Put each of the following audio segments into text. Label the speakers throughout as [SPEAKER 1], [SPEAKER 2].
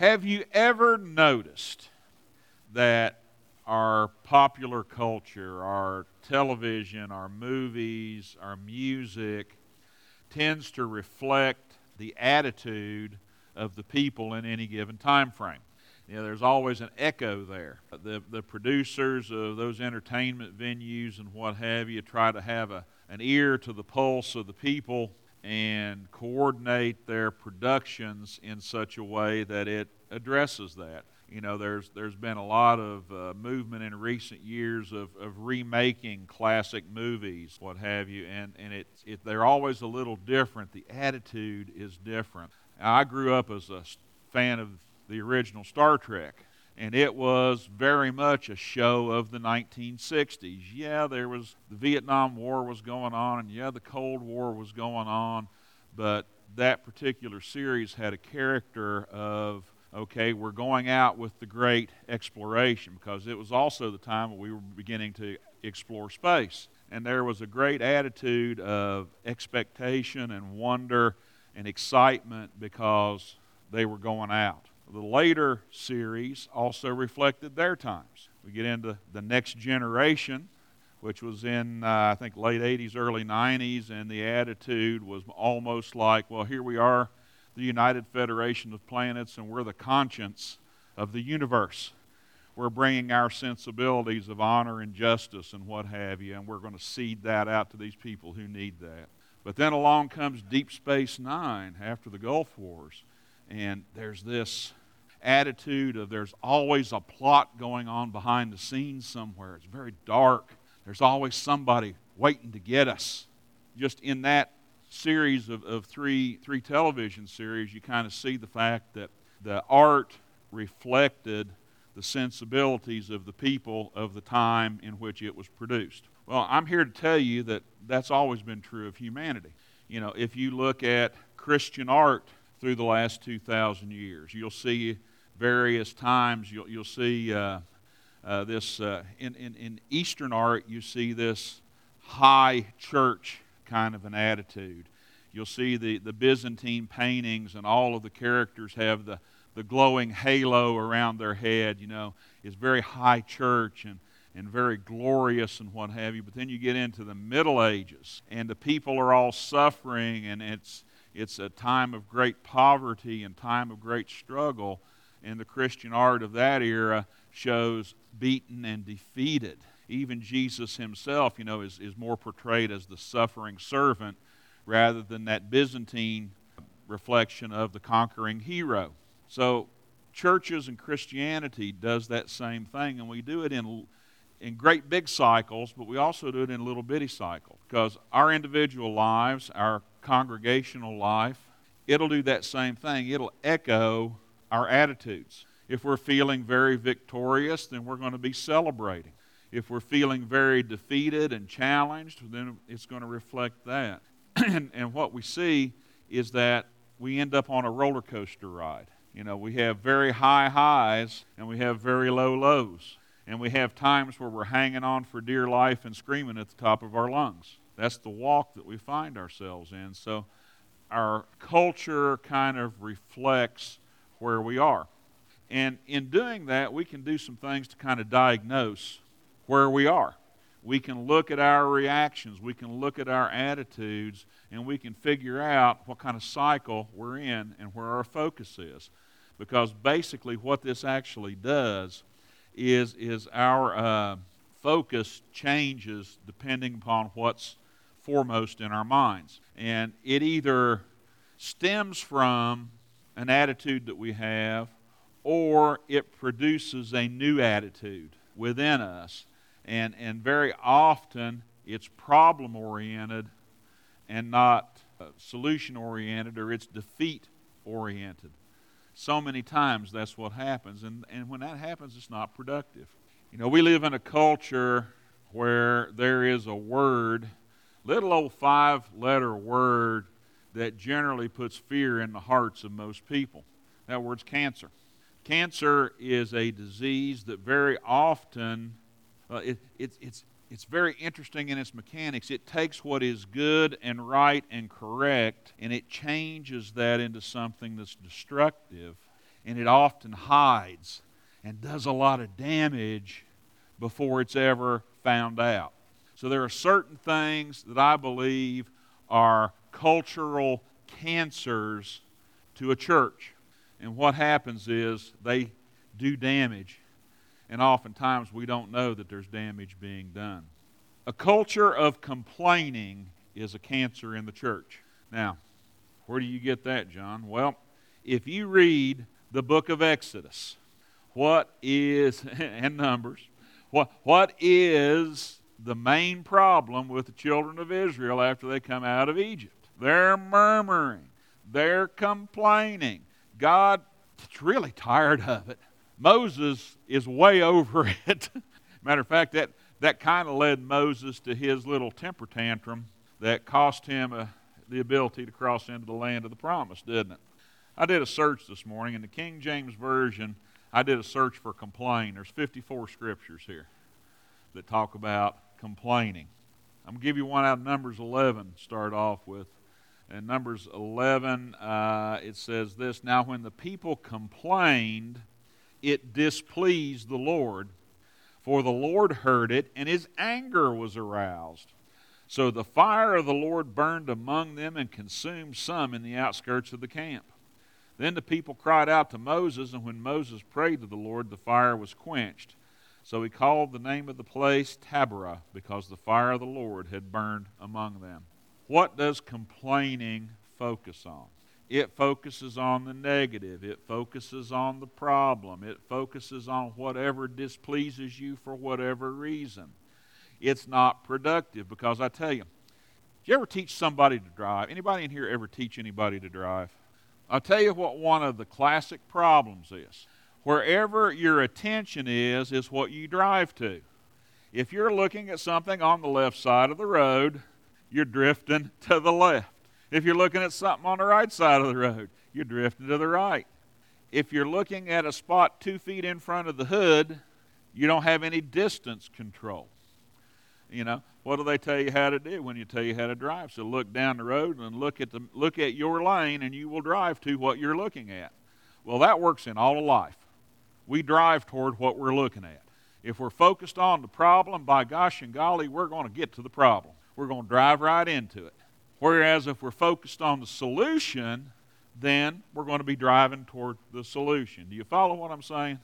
[SPEAKER 1] Have you ever noticed that our popular culture, our television, our movies, our music tends to reflect the attitude of the people in any given time frame? There's always an echo there. The producers of those entertainment venues and what have you try to have an ear to the pulse of the people and coordinate their productions in such a way that it addresses that. There's been a lot of movement in recent years of remaking classic movies, what have you, and they're always a little different. The attitude is different. Now, I grew up as a fan of the original Star Trek, and it was very much a show of the 1960s. Yeah, the Vietnam War was going on, and yeah, the Cold War was going on, but that particular series had a character of, okay, we're going out with the great exploration, because it was also the time when we were beginning to explore space. And there was a great attitude of expectation and wonder and excitement because they were going out. The later series also reflected their times. We get into The Next Generation, which was in, I think, late 80s, early 90s, and the attitude was almost like, well, here we are, the United Federation of Planets, and we're the conscience of the universe. We're bringing our sensibilities of honor and justice and what have you, and we're going to seed that out to these people who need that. But then along comes Deep Space Nine after the Gulf Wars, and there's this attitude of there's always a plot going on behind the scenes somewhere. It's very dark. There's always somebody waiting to get us. Just in that series of three television series, you kind of see the fact that the art reflected the sensibilities of the people of the time in which it was produced. Well, I'm here to tell you that that's always been true of humanity. If you look at Christian art through the last 2,000 years, you'll see various times, you'll see this, in Eastern art, you see this high church kind of an attitude. You'll see the Byzantine paintings, and all of the characters have the glowing halo around their head. It's very high church and very glorious and what have you. But then you get into the Middle Ages, and the people are all suffering, and it's a time of great poverty and time of great struggle. And the Christian art of that era shows beaten and defeated. Even Jesus himself, is more portrayed as the suffering servant rather than that Byzantine reflection of the conquering hero. So churches and Christianity does that same thing, and we do it in great big cycles, but we also do it in little bitty cycles, because our individual lives, our congregational life, it'll do that same thing. It'll echo our attitudes. If we're feeling very victorious, then we're going to be celebrating. If we're feeling very defeated and challenged, then it's going to reflect that. And what we see is that we end up on a roller coaster ride. We have very high highs and we have very low lows. And we have times where we're hanging on for dear life and screaming at the top of our lungs. That's the walk that we find ourselves in. So our culture kind of reflects where we are. And in doing that, we can do some things to kind of diagnose where we are. We can look at our reactions, we can look at our attitudes, and we can figure out what kind of cycle we're in and where our focus is. Because basically what this actually does is our focus changes depending upon what's foremost in our minds. And it either stems from an attitude that we have, or it produces a new attitude within us. And very often it's problem-oriented and not solution-oriented, or it's defeat-oriented. So many times that's what happens, and when that happens, it's not productive. We live in a culture where there is a word, little old 5-letter word, that generally puts fear in the hearts of most people. That word's cancer. Cancer is a disease that very often, it's very interesting in its mechanics. It takes what is good and right and correct, and it changes that into something that's destructive. and it often hides and does a lot of damage before it's ever found out. So there are certain things that I believe are cultural cancers to a church. And what happens is they do damage, and oftentimes we don't know that there's damage being done. A culture of complaining is a cancer in the church. Now, where do you get that, John? Well, if you read the book of Exodus, and Numbers, what is the main problem with the children of Israel after they come out of Egypt? They're murmuring. They're complaining. God is really tired of it. Moses is way over it. Matter of fact, that kind of led Moses to his little temper tantrum that cost him the ability to cross into the land of the promise, didn't it? I did a search this morning. In the King James Version, I did a search for complain. There's 54 scriptures here that talk about complaining. I'm going to give you one out of Numbers 11 to start off with. In Numbers 11, it says this, "Now when the people complained, it displeased the Lord, for the Lord heard it, and his anger was aroused. So the fire of the Lord burned among them and consumed some in the outskirts of the camp. Then the people cried out to Moses, and when Moses prayed to the Lord, the fire was quenched. So he called the name of the place Taberah, because the fire of the Lord had burned among them." What does complaining focus on? It focuses on the negative. It focuses on the problem. It focuses on whatever displeases you for whatever reason. It's not productive, because I tell you, did you ever teach somebody to drive? Anybody in here ever teach anybody to drive? I'll tell you what one of the classic problems is. Wherever your attention is what you drive to. If you're looking at something on the left side of the road, you're drifting to the left. If you're looking at something on the right side of the road, you're drifting to the right. If you're looking at a spot 2 feet in front of the hood, you don't have any distance control. You know, what do they tell you how to do when you tell you how to drive? So look down the road and look at your lane, and you will drive to what you're looking at. Well, that works in all of life. We drive toward what we're looking at. If we're focused on the problem, by gosh and golly, we're going to get to the problem. We're going to drive right into it. Whereas if we're focused on the solution, then we're going to be driving toward the solution. Do you follow what I'm saying?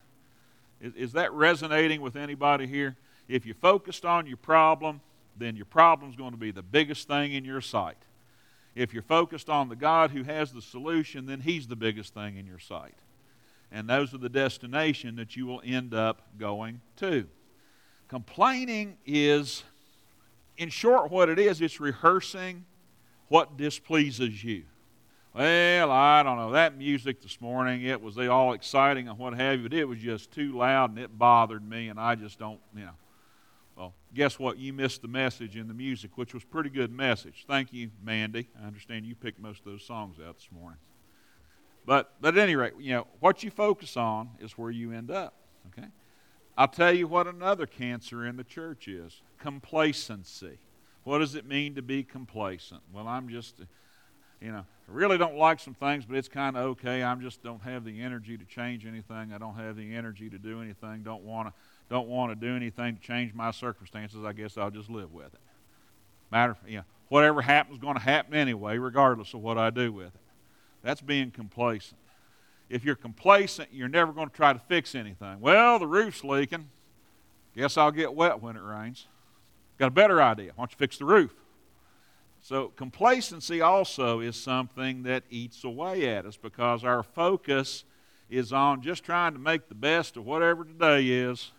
[SPEAKER 1] Is that resonating with anybody here? If you're focused on your problem, then your problem's going to be the biggest thing in your sight. If you're focused on the God who has the solution, then he's the biggest thing in your sight. And those are the destination that you will end up going to. Complaining is, in short, what it is, it's rehearsing what displeases you. Well, I don't know, that music this morning, it was all exciting and what have you, but it was just too loud and it bothered me, and I just don't, Well, guess what? You missed the message in the music, which was a pretty good message. Thank you, Mandy. I understand you picked most of those songs out this morning. But at any rate, what you focus on is where you end up, okay? I'll tell you what another cancer in the church is: complacency. What does it mean to be complacent? Well, I'm just, I really don't like some things, but it's kind of okay. I just don't have the energy to change anything. I don't have the energy to do anything. Don't want to do anything to change my circumstances. I guess I'll just live with it. Whatever happens is going to happen anyway, regardless of what I do with it. That's being complacent. If you're complacent, you're never going to try to fix anything. Well, the roof's leaking. Guess I'll get wet when it rains. Got a better idea. Why don't you fix the roof? So complacency also is something that eats away at us, because our focus is on just trying to make the best of whatever today is.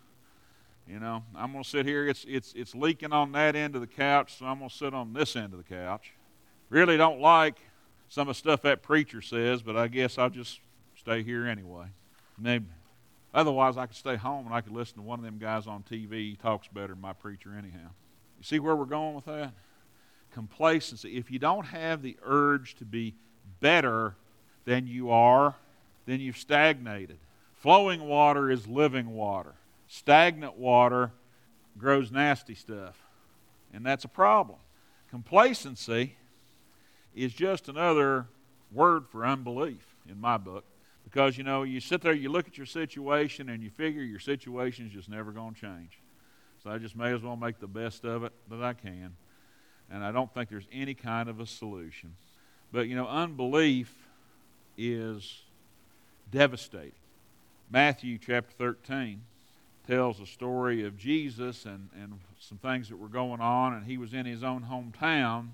[SPEAKER 1] I'm going to sit here. It's leaking on that end of the couch, so I'm going to sit on this end of the couch. Really don't like some of the stuff that preacher says, but I guess I'll just stay here anyway. Maybe. Otherwise, I could stay home and I could listen to one of them guys on TV. He talks better than my preacher anyhow. You see where we're going with that? Complacency. If you don't have the urge to be better than you are, then you've stagnated. Flowing water is living water. Stagnant water grows nasty stuff, and that's a problem. Complacency is just another word for unbelief in my book, Because, you sit there, you look at your situation, and you figure your situation is just never going to change. So I just may as well make the best of it that I can. And I don't think there's any kind of a solution. But, unbelief is devastating. Matthew chapter 13 tells a story of Jesus and some things that were going on, and he was in his own hometown.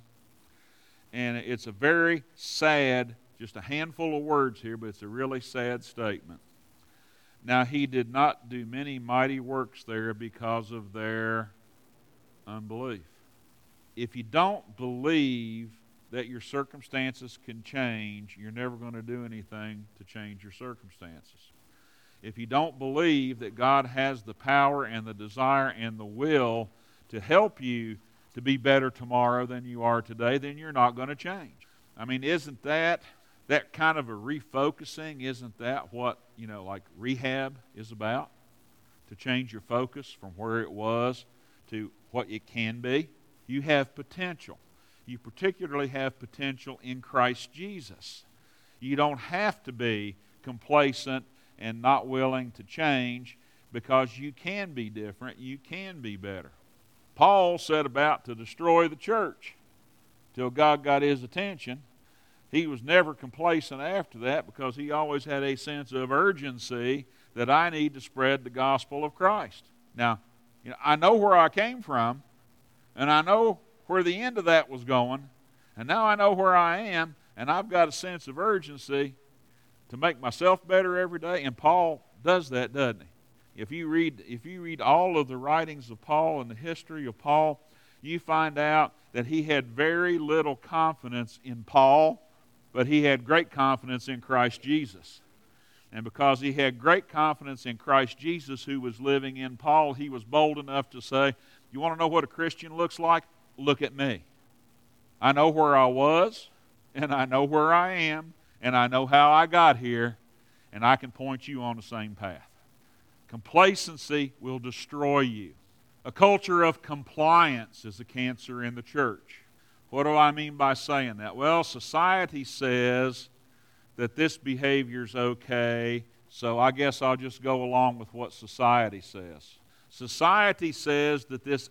[SPEAKER 1] And it's a very sad, just a handful of words here, but it's a really sad statement. Now, he did not do many mighty works there because of their unbelief. If you don't believe that your circumstances can change, you're never going to do anything to change your circumstances. If you don't believe that God has the power and the desire and the will to help you to be better tomorrow than you are today, then you're not going to change. I mean, isn't that kind of a refocusing? Isn't that what, like rehab is about? To change your focus from where it was to what it can be? You have potential. You particularly have potential in Christ Jesus. You don't have to be complacent and not willing to change, because you can be different. You can be better. Paul set about to destroy the church till God got his attention. He was never complacent after that, because he always had a sense of urgency that I need to spread the gospel of Christ. Now, I know where I came from, and I know where the end of that was going, and now I know where I am, and I've got a sense of urgency to make myself better every day. And Paul does that, doesn't he? If you read all of the writings of Paul and the history of Paul, you find out that he had very little confidence in Paul, but he had great confidence in Christ Jesus. And because he had great confidence in Christ Jesus, who was living in Paul, he was bold enough to say, you want to know what a Christian looks like? Look at me. I know where I was, and I know where I am, and I know how I got here, and I can point you on the same path. Complacency will destroy you. A culture of compliance is a cancer in the church. What do I mean by saying that? Well, society says that this behavior's okay, so I guess I'll just go along with what society says. Society says that this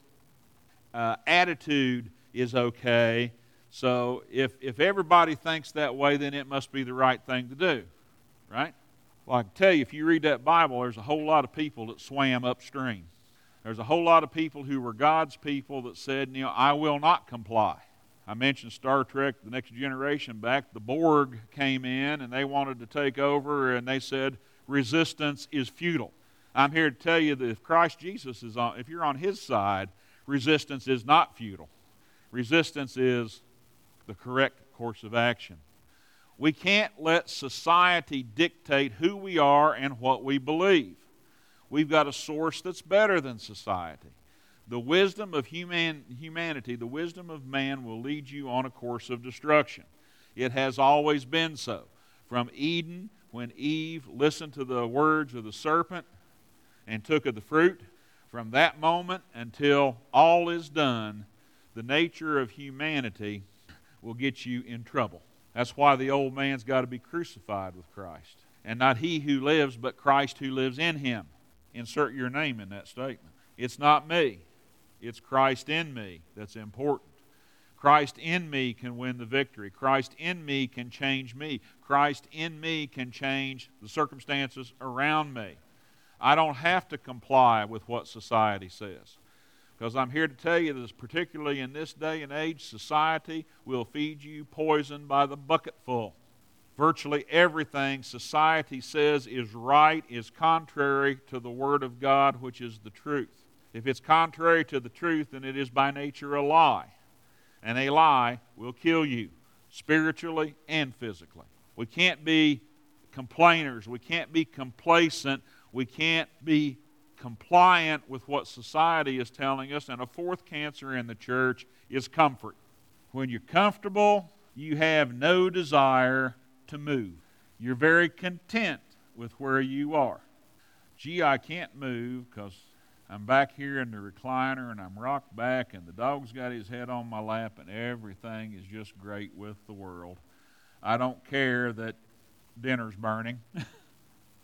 [SPEAKER 1] attitude is okay, so if everybody thinks that way, then it must be the right thing to do, right? Well, I can tell you, if you read that Bible, there's a whole lot of people that swam upstream. There's a whole lot of people who were God's people that said, I will not comply. I mentioned Star Trek, The Next Generation back. The Borg came in, and they wanted to take over, and they said, resistance is futile. I'm here to tell you that if Christ Jesus is on, if you're on His side, resistance is not futile. Resistance is the correct course of action. We can't let society dictate who we are and what we believe. We've got a source that's better than society. The wisdom of humanity, the wisdom of man, will lead you on a course of destruction. It has always been so. From Eden, when Eve listened to the words of the serpent and took of the fruit, from that moment until all is done, the nature of humanity will get you in trouble. That's why the old man's got to be crucified with Christ. And not he who lives, but Christ who lives in him. Insert your name in that statement. It's not me. It's Christ in me that's important. Christ in me can win the victory. Christ in me can change me. Christ in me can change the circumstances around me. I don't have to comply with what society says. Because I'm here to tell you that, particularly in this day and age, society will feed you poison by the bucketful. Virtually everything society says is right is contrary to the Word of God, which is the truth. If it's contrary to the truth, then it is by nature a lie. And a lie will kill you, spiritually and physically. We can't be complainers. We can't be complacent. We can't be compliant with what society is telling us. And a fourth cancer in the church is comfort. When you're comfortable, you have no desire to move. You're very content with where you are. Gee, I can't move because I'm back here in the recliner and I'm rocked back and the dog's got his head on my lap and everything is just great with the world. I don't care that dinner's burning.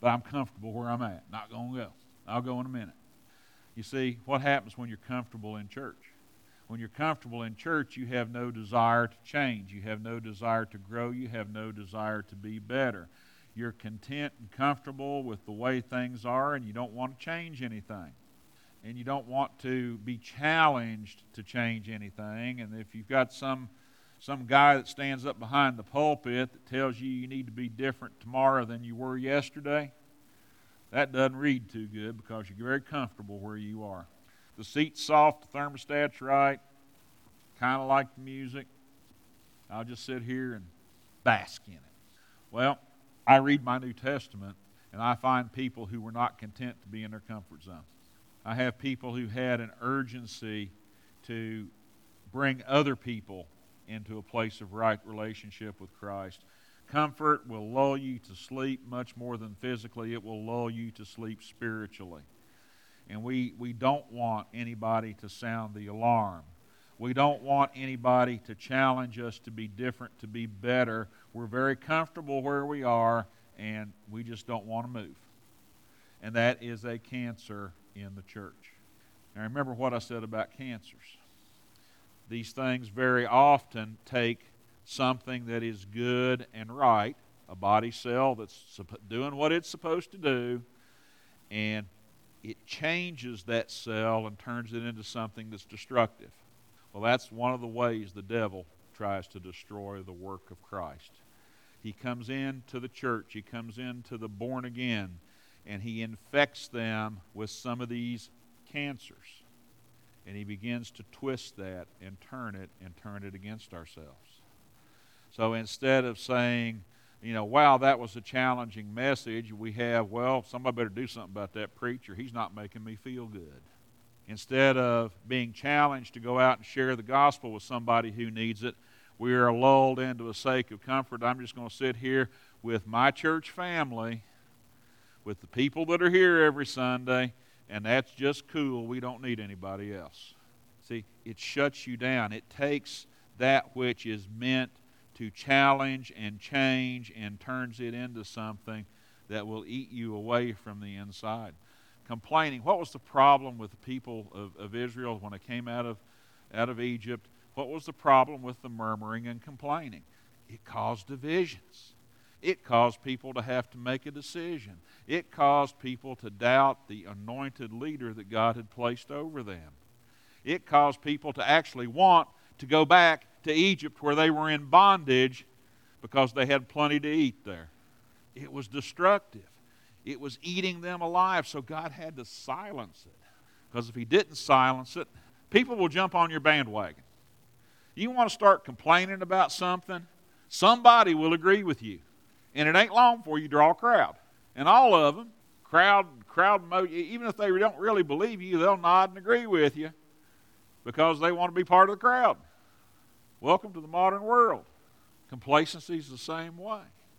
[SPEAKER 1] but I'm comfortable where I'm at. Not going to go. I'll go in a minute. You see, what happens when you're comfortable in church? When you're comfortable in church, you have no desire to change. You have no desire to grow. You have no desire to be better. You're content and comfortable with the way things are, and you don't want to change anything. And you don't want to be challenged to change anything. And if you've got some guy that stands up behind the pulpit that tells you need to be different tomorrow than you were yesterday, that doesn't read too good because you're very comfortable where you are. The seat's soft, the thermostat's right, kind of like the music. I'll just sit here and bask in it. Well, I read my New Testament, and I find people who were not content to be in their comfort zone. I have people who had an urgency to bring other people into a place of right relationship with Christ. Comfort will lull you to sleep much more than physically. It will lull you to sleep spiritually. And we don't want anybody to sound the alarm. We don't want anybody to challenge us to be different, to be better. We're very comfortable where we are, and we just don't want to move. And that is a cancer in the church. Now remember what I said about cancers. These things very often take something that is good and right, a body cell that's doing what it's supposed to do, and it changes that cell and turns it into something that's destructive. Well, that's one of the ways the devil tries to destroy the work of Christ. He comes into the church, he comes into the born again, and he infects them with some of these cancers. And he begins to twist that and turn it against ourselves. So instead of saying, wow, that was a challenging message, we have, well, somebody better do something about that preacher. He's not making me feel good. Instead of being challenged to go out and share the gospel with somebody who needs it, we are lulled into a sake of comfort. I'm just going to sit here with my church family, with the people that are here every Sunday, and that's just cool. We don't need anybody else. See, it shuts you down. It takes that which is meant to challenge and change and turns it into something that will eat you away from the inside. Complaining. What was the problem with the people of Israel when they came out of Egypt? What was the problem with the murmuring and complaining? It caused divisions. It caused people to have to make a decision. It caused people to doubt the anointed leader that God had placed over them. It caused people to actually want to go back to Egypt where they were in bondage because they had plenty to eat there. It was destructive. It was eating them alive, so God had to silence it. Because if he didn't silence it, people will jump on your bandwagon. You want to start complaining about something, somebody will agree with you. And it ain't long before you draw a crowd. And all of them, even if they don't really believe you, they'll nod and agree with you because they want to be part of the crowd. Welcome to the modern world. Complacency is the same way.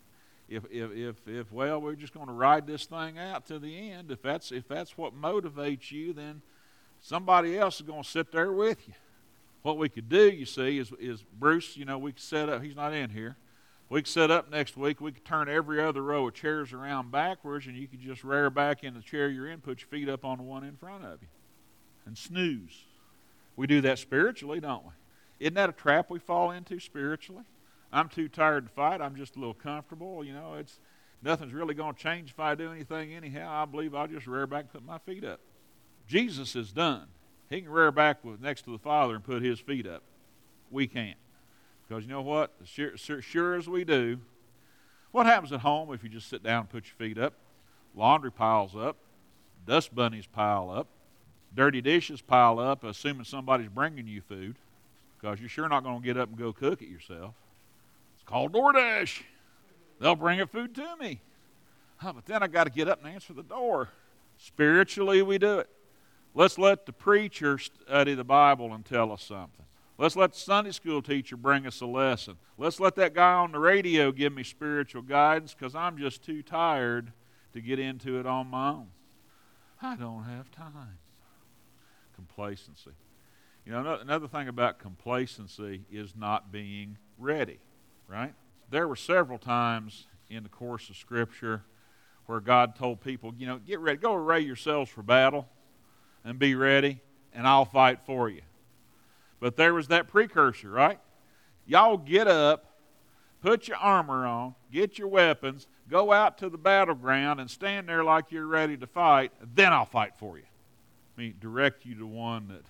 [SPEAKER 1] If we're just going to ride this thing out to the end, if that's what motivates you, then somebody else is going to sit there with you. What we could do, you see, is Bruce, we could set up, he's not in here, we could set up next week, we could turn every other row of chairs around backwards, and you could just rear back in the chair you're in, put your feet up on the one in front of you, and snooze. We do that spiritually, don't we? Isn't that a trap we fall into spiritually? I'm too tired to fight. I'm just a little comfortable. Nothing's really going to change if I do anything anyhow. I believe I'll just rear back and put my feet up. Jesus is done. He can rear back next to the Father and put his feet up. We can't. Because you know what? Sure as we do, what happens at home if you just sit down and put your feet up? Laundry piles up. Dust bunnies pile up. Dirty dishes pile up, assuming somebody's bringing you food. Because you're sure not going to get up and go cook it yourself. It's called DoorDash. They'll bring a food to me. But then I got to get up and answer the door. Spiritually, we do it. Let's let the preacher study the Bible and tell us something. Let's let the Sunday school teacher bring us a lesson. Let's let that guy on the radio give me spiritual guidance because I'm just too tired to get into it on my own. I don't have time. Complacency. Another thing about complacency is not being ready, right? There were several times in the course of Scripture where God told people, get ready, go array yourselves for battle and be ready, and I'll fight for you. But there was that precursor, right? Y'all get up, put your armor on, get your weapons, go out to the battleground and stand there like you're ready to fight, then I'll fight for you. Let me direct you to one that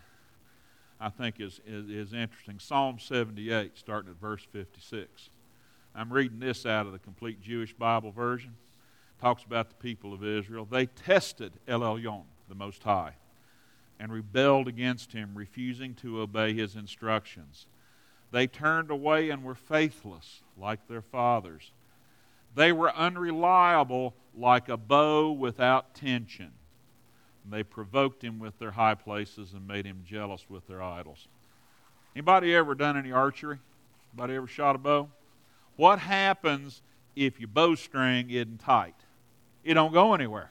[SPEAKER 1] I think is interesting. Psalm 78, starting at verse 56. I'm reading this out of the Complete Jewish Bible Version. It talks about the people of Israel. They tested El Elyon, the Most High, and rebelled against him, refusing to obey his instructions. They turned away and were faithless, like their fathers. They were unreliable, like a bow without tension. They provoked him with their high places and made him jealous with their idols. Anybody ever done any archery? Anybody ever shot a bow? What happens if your bowstring isn't tight? It don't go anywhere.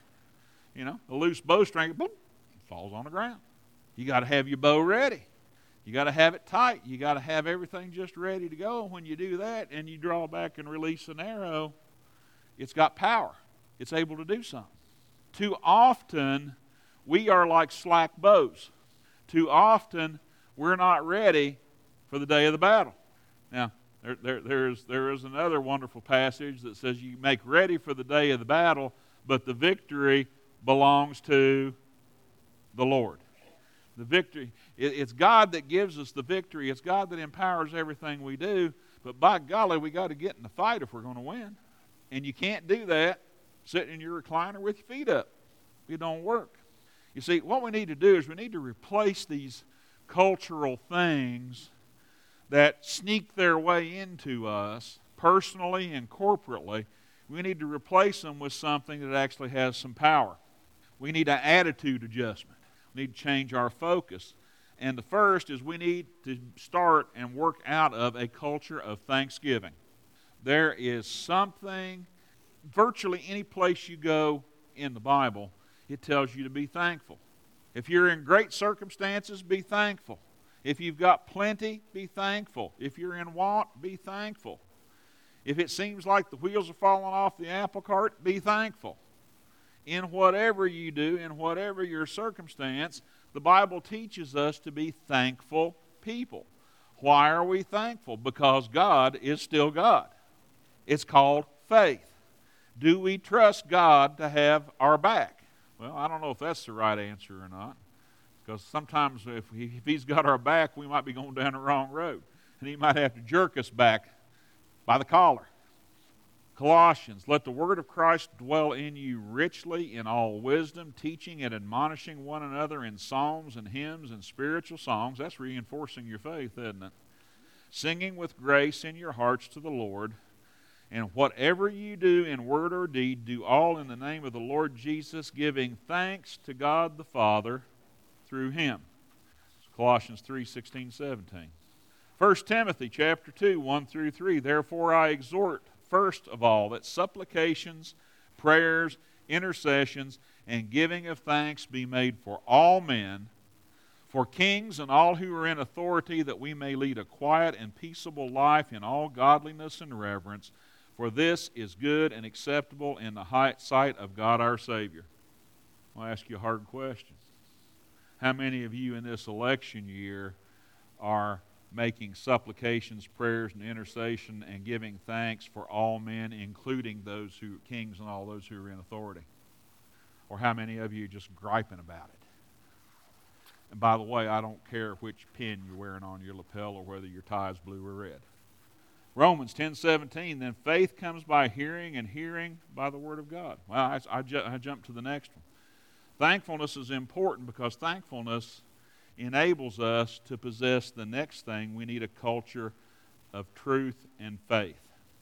[SPEAKER 1] A loose bowstring, boom, falls on the ground. You got to have your bow ready. You got to have it tight. You got to have everything just ready to go. When you do that and you draw back and release an arrow, it's got power. It's able to do something. Too often, we are like slack bows. Too often, we're not ready for the day of the battle. Now, there is another wonderful passage that says you make ready for the day of the battle, but the victory belongs to the Lord. The victory, it's God that gives us the victory. It's God that empowers everything we do. But by golly, we got to get in the fight if we're going to win. And you can't do that sitting in your recliner with your feet up. It don't work. You see, what we need to do is we need to replace these cultural things that sneak their way into us personally and corporately. We need to replace them with something that actually has some power. We need an attitude adjustment. We need to change our focus. And the first is we need to start and work out of a culture of thanksgiving. There is something, virtually any place you go in the Bible, it tells you to be thankful. If you're in great circumstances, be thankful. If you've got plenty, be thankful. If you're in want, be thankful. If it seems like the wheels are falling off the apple cart, be thankful. In whatever you do, in whatever your circumstance, the Bible teaches us to be thankful people. Why are we thankful? Because God is still God. It's called faith. Do we trust God to have our back? Well, I don't know if that's the right answer or not. Because sometimes if He's got our back, we might be going down the wrong road. And He might have to jerk us back by the collar. Colossians, let the word of Christ dwell in you richly in all wisdom, teaching and admonishing one another in psalms and hymns and spiritual songs. That's reinforcing your faith, isn't it? Singing with grace in your hearts to the Lord. And whatever you do in word or deed, do all in the name of the Lord Jesus, giving thanks to God the Father through Him. Colossians 3:16-17. 1 Timothy chapter 2, 1 through 3. Therefore I exhort, first of all, that supplications, prayers, intercessions, and giving of thanks be made for all men, for kings and all who are in authority, that we may lead a quiet and peaceable life in all godliness and reverence. For this is good and acceptable in the sight of God our Savior. I'll ask you a hard question. How many of you in this election year are making supplications, prayers, and intercession and giving thanks for all men, including those who are kings and all those who are in authority? Or how many of you are just griping about it? And by the way, I don't care which pin you're wearing on your lapel or whether your tie is blue or red. Romans 10:17, then faith comes by hearing, and hearing by the word of God. Well, I jump to the next one. Thankfulness is important because thankfulness enables us to possess the next thing. We need a culture of truth and faith.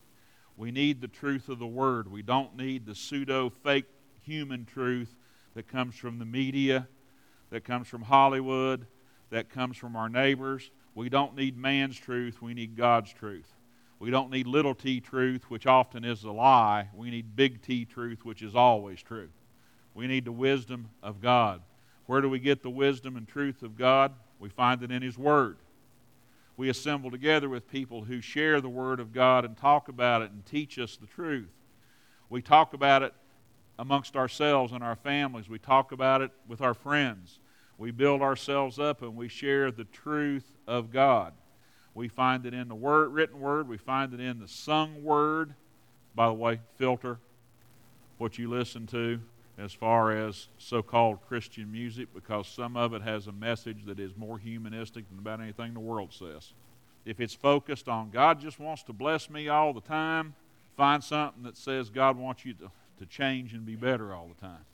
[SPEAKER 1] We need the truth of the Word. We don't need the pseudo-fake human truth that comes from the media, that comes from Hollywood, that comes from our neighbors. We don't need man's truth. We need God's truth. We don't need little t truth, which often is a lie. We need big T truth, which is always true. We need the wisdom of God. Where do we get the wisdom and truth of God? We find it in His Word. We assemble together with people who share the Word of God and talk about it and teach us the truth. We talk about it amongst ourselves and our families. We talk about it with our friends. We build ourselves up and we share the truth of God. We find it in the written word. We find it in the sung word. By the way, filter what you listen to as far as so-called Christian music, because some of it has a message that is more humanistic than about anything the world says. If it's focused on God just wants to bless me all the time, find something that says God wants you to change and be better all the time.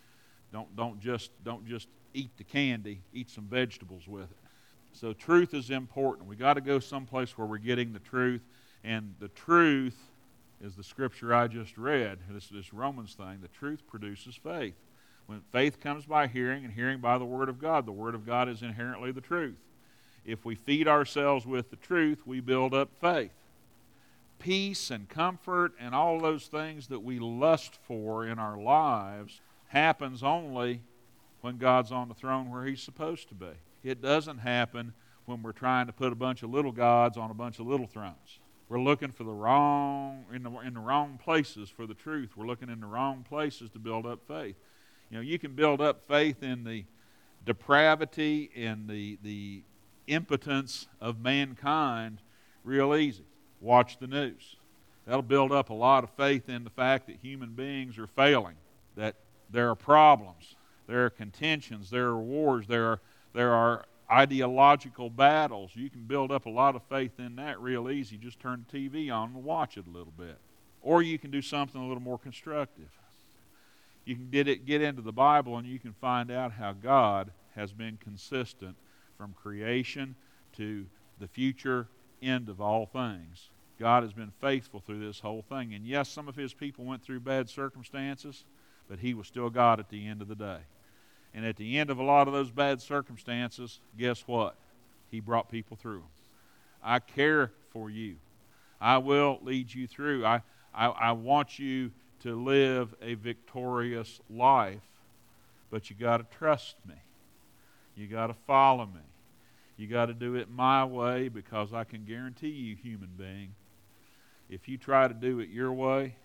[SPEAKER 1] Don't just eat the candy, eat some vegetables with it. So truth is important. We got to go someplace where we're getting the truth, and the truth is the scripture I just read, this Romans thing. The truth produces faith. When faith comes by hearing, and hearing by the Word of God, the Word of God is inherently the truth. If we feed ourselves with the truth, we build up faith. Peace and comfort and all those things that we lust for in our lives happens only when God's on the throne where He's supposed to be. It doesn't happen when we're trying to put a bunch of little gods on a bunch of little thrones. We're looking for the wrong in the wrong places for the truth. We're looking in the wrong places to build up faith. You know, you can build up faith in the depravity and the impotence of mankind real easy. Watch the news. That'll build up a lot of faith in the fact that human beings are failing, that there are problems, there are contentions, there are wars, there are ideological battles. You can build up a lot of faith in that real easy. Just turn the TV on and watch it a little bit. Or you can do something a little more constructive. You can get into the Bible and you can find out how God has been consistent from creation to the future end of all things. God has been faithful through this whole thing. And yes, some of His people went through bad circumstances, but He was still God at the end of the day. And at the end of a lot of those bad circumstances, guess what? He brought people through them. I care for you. I will lead you through. I want you to live a victorious life, but you got to trust me. You got to follow me. You got to do it my way, because I can guarantee you, human being, if you try to do it your way,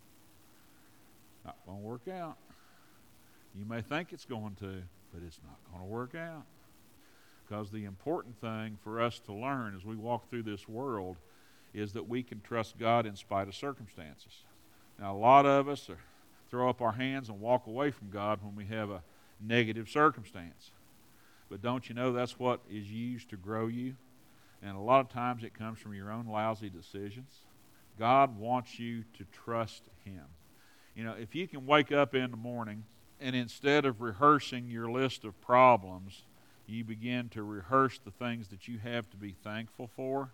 [SPEAKER 1] not going to work out. You may think it's going to, but it's not going to work out. Because the important thing for us to learn as we walk through this world is that we can trust God in spite of circumstances. Now, a lot of us throw up our hands and walk away from God when we have a negative circumstance. But don't you know that's what is used to grow you? And a lot of times it comes from your own lousy decisions. God wants you to trust Him. You know, if you can wake up in the morning and instead of rehearsing your list of problems, you begin to rehearse the things that you have to be thankful for,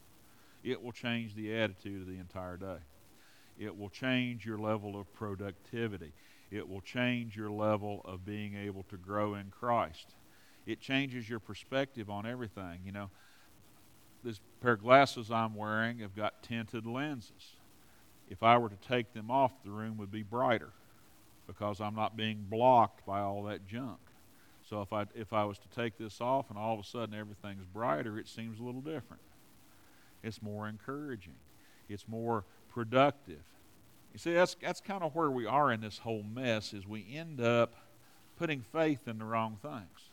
[SPEAKER 1] it will change the attitude of the entire day. It will change your level of productivity. It will change your level of being able to grow in Christ. It changes your perspective on everything. You know, this pair of glasses I'm wearing have got tinted lenses. If I were to take them off, the room would be brighter because I'm not being blocked by all that junk. So if I was to take this off and all of a sudden everything's brighter, it seems a little different. It's more encouraging. It's more productive. You see, that's kind of where we are in this whole mess, is we end up putting faith in the wrong things.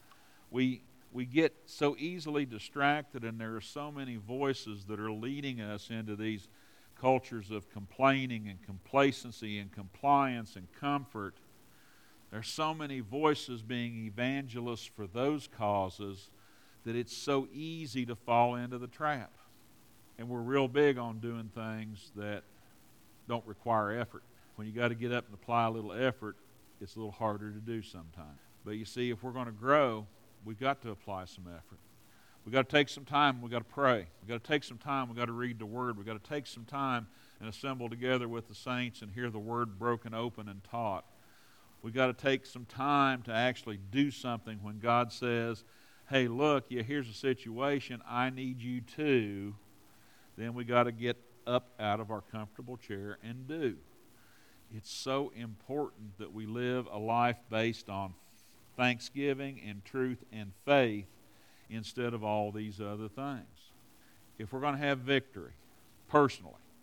[SPEAKER 1] We get so easily distracted, and there are so many voices that are leading us into these cultures of complaining and complacency and compliance and comfort. There's so many voices being evangelists for those causes that it's so easy to fall into the trap. And we're real big on doing things that don't require effort. When you got to get up and apply a little effort, it's a little harder to do sometimes. But you see, if we're going to grow, we've got to apply some effort. We've got to take some time. We've got to pray. We've got to take some time. We've got to read the Word. We've got to take some time and assemble together with the saints and hear the Word broken open and taught. We've got to take some time to actually do something when God says, hey, look, here's a situation. I need you to. Then we got to get up out of our comfortable chair and do. It's so important that we live a life based on thanksgiving and truth and faith instead of all these other things. If we're going to have victory, personally,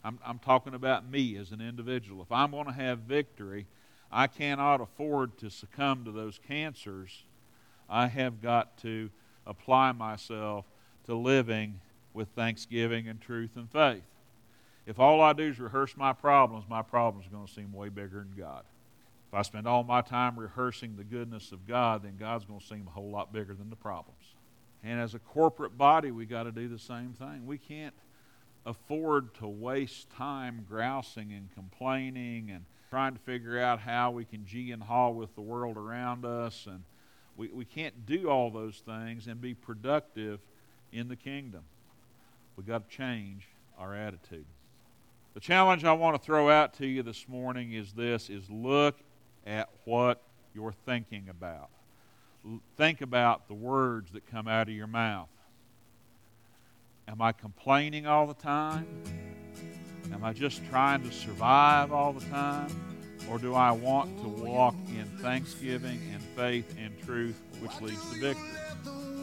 [SPEAKER 1] I'm talking about me as an individual. If I'm going to have victory, I cannot afford to succumb to those cancers. I have got to apply myself to living with thanksgiving and truth and faith. If all I do is rehearse my problems are going to seem way bigger than God. If I spend all my time rehearsing the goodness of God, then God's going to seem a whole lot bigger than the problems. And as a corporate body, we got to do the same thing. We can't afford to waste time grousing and complaining and trying to figure out how we can gee and haw with the world around us. And we can't do all those things and be productive in the kingdom. We've got to change our attitude. The challenge I want to throw out to you this morning is this, is look at what you're thinking about. Think about the words that come out of your mouth. Am I complaining all the time? Am I just trying to survive all the time? Or do I want to walk in thanksgiving and faith and truth, which leads to victory?